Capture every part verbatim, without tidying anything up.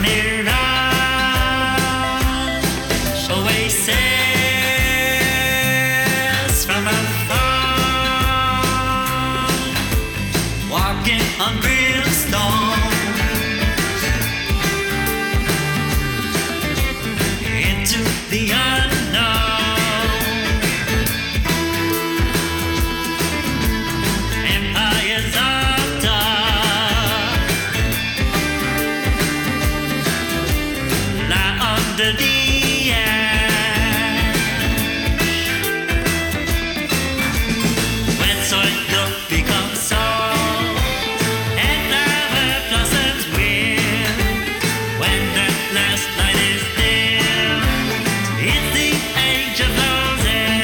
mirage, oasis from afar, walking on real stones into the unknown. Empires of dark lie under the ash. When soil becomes salt and flower blossoms will, when the last light is dim, it's the age of roses.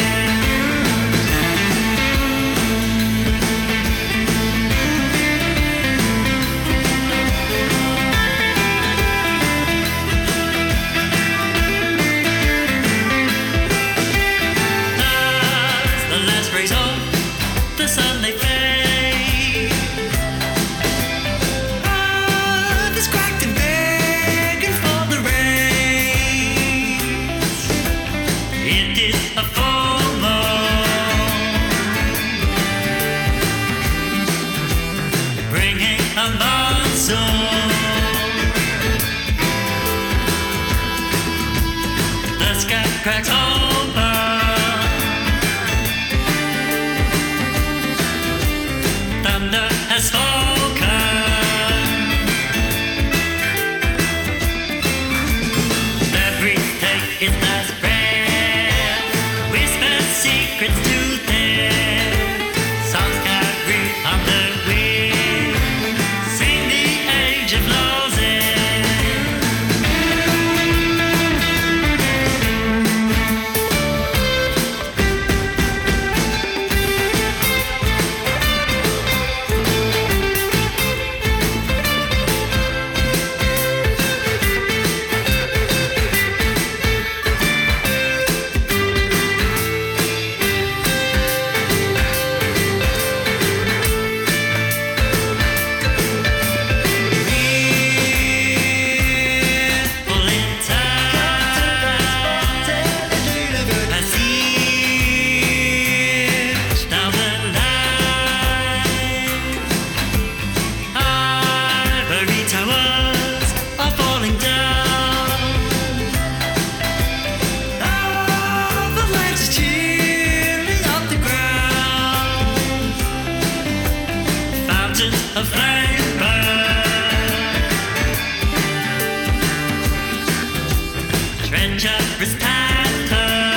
As the last rays of the sun they fade, earth is cracked and begging for the rains. It is a full moon, bringing a monsoon. The sky cracks open, thunder has spoken. The breeze take its last breath, whispers secrets to them. Songs carry on the wind, sing the age of roses. Ripple in time, passage down the line. Ivory towers are falling down. Avalanche is cheering up the ground. Fountains of flame burn. Treacherous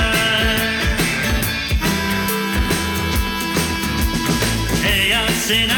pattern, chaos in